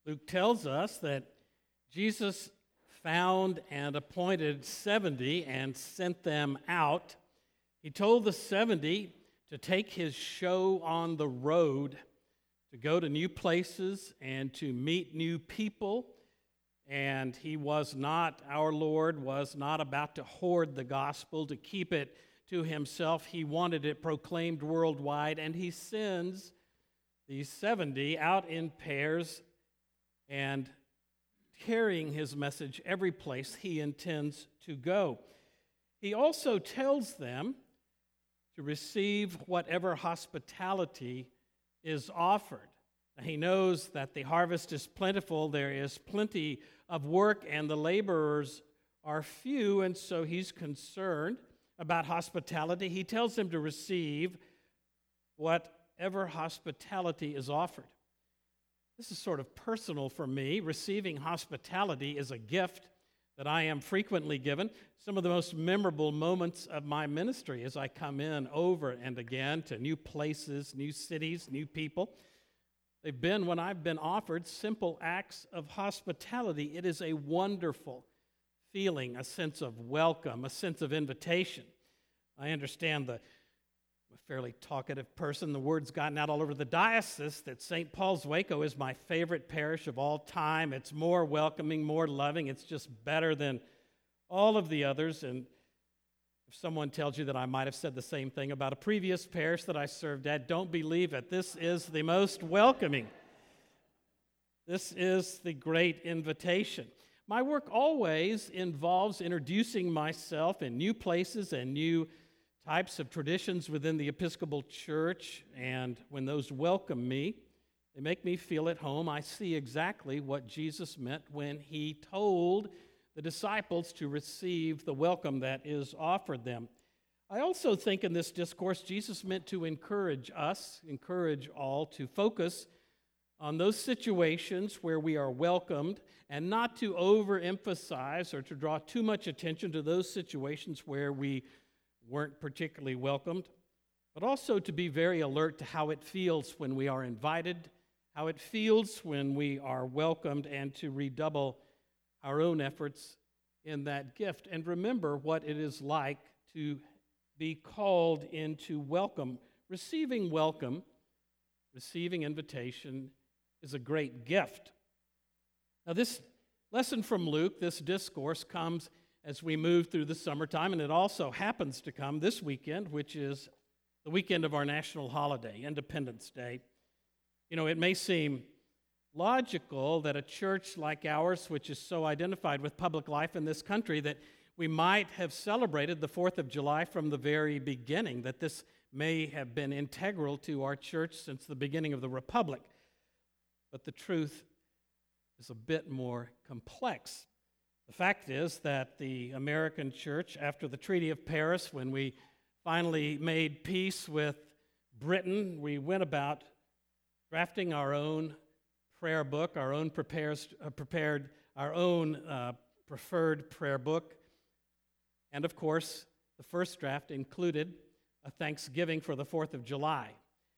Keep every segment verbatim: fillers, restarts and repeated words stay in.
Luke tells us that Jesus found and appointed seventy and sent them out. He told the seventy to take his show on the road, to go to new places and to meet new people. And he was not, our Lord was not about to hoard the gospel, to keep it to himself. He wanted it proclaimed worldwide, and he sends these seventy out in pairs and carrying his message every place he intends to go. He also tells them to receive whatever hospitality is offered. Now, he knows that the harvest is plentiful, there is plenty of work, and the laborers are few, and so he's concerned about hospitality. He tells them to receive whatever hospitality is offered. This is sort of personal for me. Receiving hospitality is a gift that I am frequently given. Some of the most memorable moments of my ministry as I come in over and again to new places, new cities, new people, they've been when I've been offered simple acts of hospitality. It is a wonderful feeling, a sense of welcome, a sense of invitation. I understand the I'm a fairly talkative person. The word's gotten out all over the diocese that Saint Paul's Waco is my favorite parish of all time. It's more welcoming, more loving. It's just better than all of the others. And if someone tells you that I might have said the same thing about a previous parish that I served at, don't believe it. This is the most welcoming. This is the great invitation. My work always involves introducing myself in new places and new types of traditions within the Episcopal Church, and when those welcome me, they make me feel at home. I see exactly what Jesus meant when he told the disciples to receive the welcome that is offered them. I also think in this discourse, Jesus meant to encourage us, encourage all to focus on those situations where we are welcomed and not to overemphasize or to draw too much attention to those situations where we weren't particularly welcomed, but also to be very alert to how it feels when we are invited, how it feels when we are welcomed, and to redouble our own efforts in that gift. And remember what it is like to be called into welcome. Receiving welcome, receiving invitation is a great gift. Now, this lesson from Luke, this discourse, comes as we move through the summertime, and it also happens to come this weekend, which is the weekend of our national holiday, Independence Day. You know, it may seem logical that a church like ours, which is so identified with public life in this country, that we might have celebrated the fourth of July from the very beginning, that this may have been integral to our church since the beginning of the Republic. But the truth is a bit more complex. The fact is that the American church, after the Treaty of Paris, when we finally made peace with Britain, we went about drafting our own prayer book, our own prepares, uh, prepared, our own uh, preferred prayer book. And of course, the first draft included a thanksgiving for the fourth of July.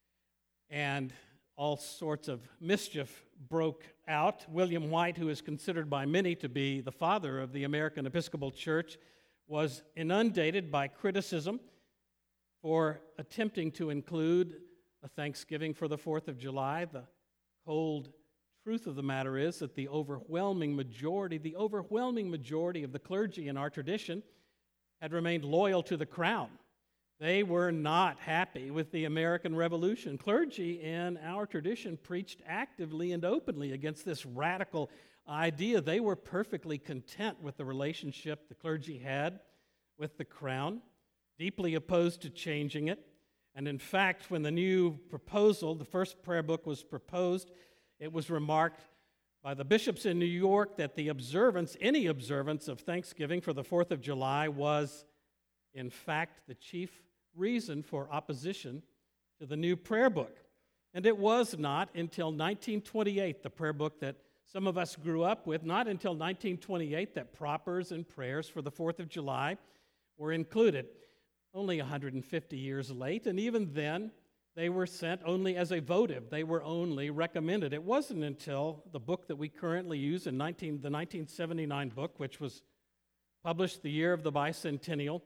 And all sorts of mischief broke out. William White, who is considered by many to be the father of the American Episcopal Church, was inundated by criticism for attempting to include a thanksgiving for the fourth of July. The cold truth of the matter is that the overwhelming majority, the overwhelming majority of the clergy in our tradition had remained loyal to the crown. They were not happy with the American Revolution. Clergy in our tradition preached actively and openly against this radical idea. They were perfectly content with the relationship the clergy had with the crown, deeply opposed to changing it. And in fact, when the new proposal, the first prayer book was proposed, it was remarked by the bishops in New York that the observance, any observance of Thanksgiving for the fourth of July was, in fact, the chief reason for opposition to the new prayer book. And it was not until nineteen twenty-eight, the prayer book that some of us grew up with, not until nineteen twenty-eight that propers and prayers for the fourth of July were included. Only one hundred fifty years late, and even then, they were sent only as a votive. They were only recommended. It wasn't until the book that we currently use in nineteen, the nineteen seventy-nine book, which was published the year of the bicentennial,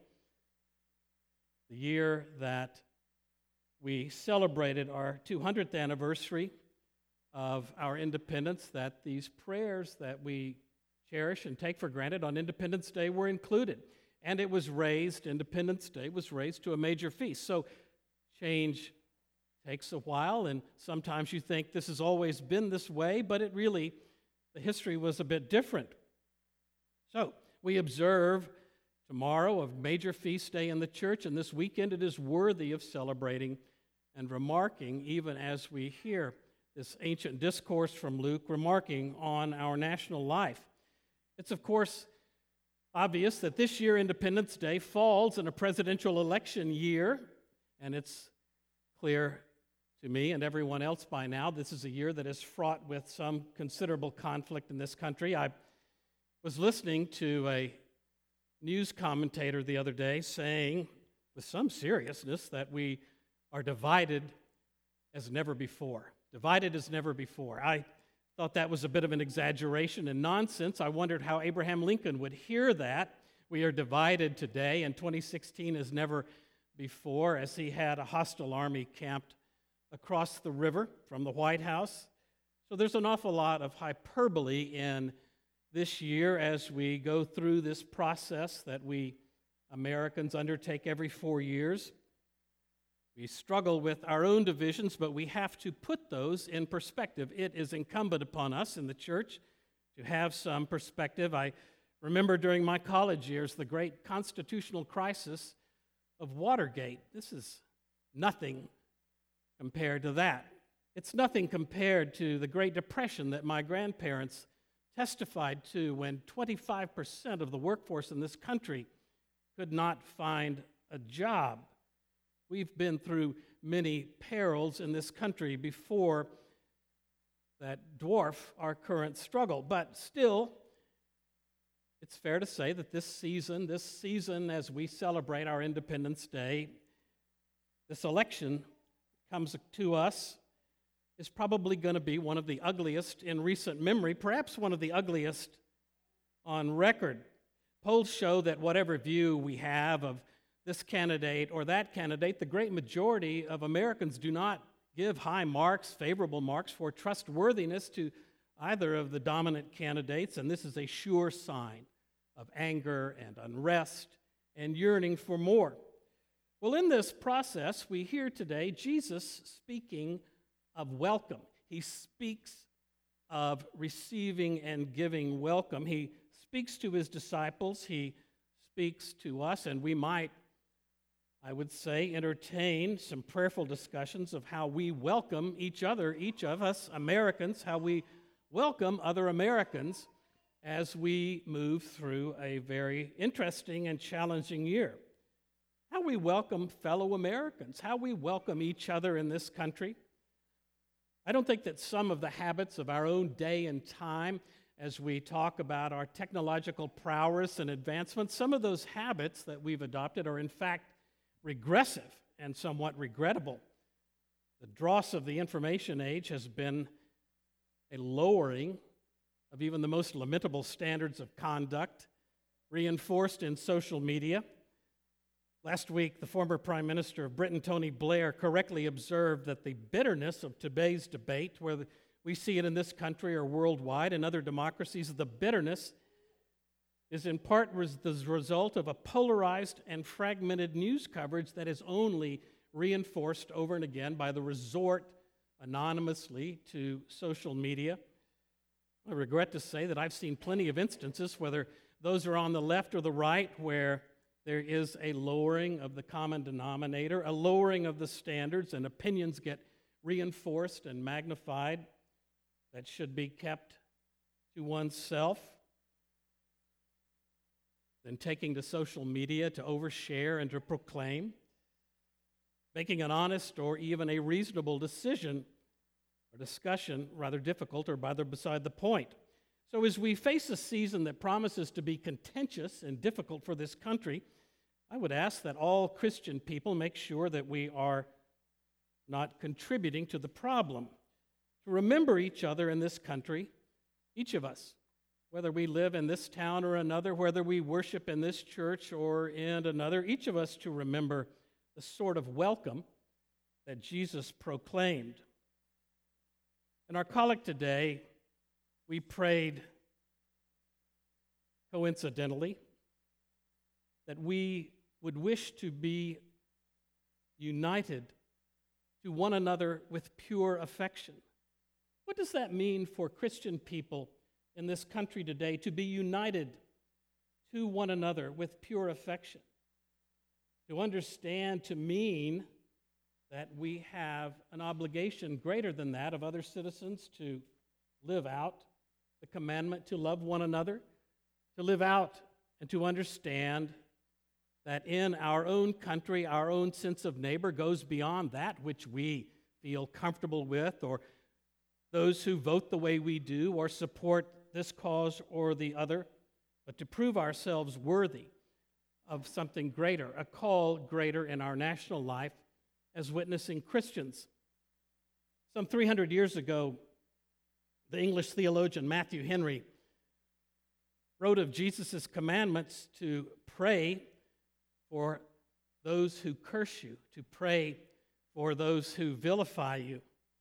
the year that we celebrated our two hundredth anniversary of our independence, that these prayers that we cherish and take for granted on Independence Day were included. And it was raised, Independence Day was raised to a major feast. So change takes a while, and sometimes you think this has always been this way, but it really, the history was a bit different. So we observe tomorrow a major feast day in the church, and this weekend it is worthy of celebrating and remarking, even as we hear this ancient discourse from Luke remarking on our national life. It's, of course, obvious that this year Independence Day falls in a presidential election year, and it's clear to me and everyone else by now this is a year that is fraught with some considerable conflict in this country. I was listening to a news commentator the other day saying with some seriousness that we are divided as never before. Divided as never before. I thought that was a bit of an exaggeration and nonsense. I wondered how Abraham Lincoln would hear that. We are divided today in twenty sixteen as never before, as he had a hostile army camped across the river from the White House. So there's an awful lot of hyperbole in this year as we go through this process that we Americans undertake every four years. We struggle with our own divisions, but we have to put those in perspective. It is incumbent upon us in the church to have some perspective. I remember during my college years the great constitutional crisis of Watergate. This is nothing compared to that. It's nothing compared to the Great Depression that my grandparents testified to when twenty-five percent of the workforce in this country could not find a job. We've been through many perils in this country before that dwarf our current struggle. But still, it's fair to say that this season, this season as we celebrate our Independence Day, this election comes to us is probably going to be one of the ugliest in recent memory, perhaps one of the ugliest on record. Polls show that whatever view we have of this candidate or that candidate, the great majority of Americans do not give high marks, favorable marks for trustworthiness to either of the dominant candidates, and this is a sure sign of anger and unrest and yearning for more. Well, in this process, we hear today Jesus speaking of welcome. He speaks of receiving and giving welcome. He speaks to his disciples. He speaks to us, and we might, I would say, entertain some prayerful discussions of how we welcome each other, each of us Americans, how we welcome other Americans as we move through a very interesting and challenging year. How we welcome fellow Americans, how we welcome each other in this country. I don't think that some of the habits of our own day and time, as we talk about our technological prowess and advancement, some of those habits that we've adopted are in fact regressive and somewhat regrettable. The dross of the information age has been a lowering of even the most lamentable standards of conduct, reinforced in social media. Last week, the former Prime Minister of Britain, Tony Blair, correctly observed that the bitterness of today's debate, whether we see it in this country or worldwide and other democracies, the bitterness is in part res- the result of a polarized and fragmented news coverage that is only reinforced over and again by the resort anonymously to social media. I regret to say that I've seen plenty of instances, whether those are on the left or the right, where there is a lowering of the common denominator, a lowering of the standards, and opinions get reinforced and magnified that should be kept to oneself. Then taking to social media to overshare and to proclaim, making an honest or even a reasonable decision or discussion rather difficult or rather beside the point. So as we face a season that promises to be contentious and difficult for this country, I would ask that all Christian people make sure that we are not contributing to the problem. To remember each other in this country, each of us, whether we live in this town or another, whether we worship in this church or in another, each of us to remember the sort of welcome that Jesus proclaimed. In our collect today, we prayed, coincidentally, that we would wish to be united to one another with pure affection. What does that mean for Christian people in this country today, to be united to one another with pure affection? To understand to mean that we have an obligation greater than that of other citizens to live out the commandment to love one another, to live out and to understand that in our own country, our own sense of neighbor goes beyond that which we feel comfortable with, or those who vote the way we do or support this cause or the other, but to prove ourselves worthy of something greater, a call greater in our national life as witnessing Christians. Some three hundred years ago, the English theologian Matthew Henry wrote of Jesus' commandments to pray for those who curse you, to pray for those who vilify you.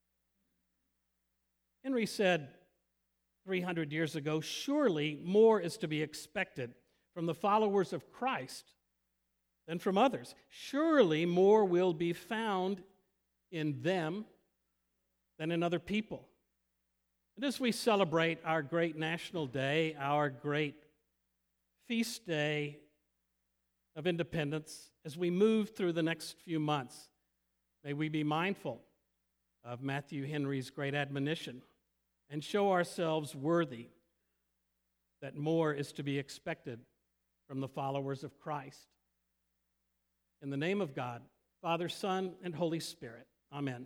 Henry said three hundred years ago, surely more is to be expected from the followers of Christ than from others. Surely more will be found in them than in other people. And as we celebrate our great national day, our great feast day of independence, as we move through the next few months, may we be mindful of Matthew Henry's great admonition and show ourselves worthy that more is to be expected from the followers of Christ. In the name of God, Father, Son, and Holy Spirit, amen.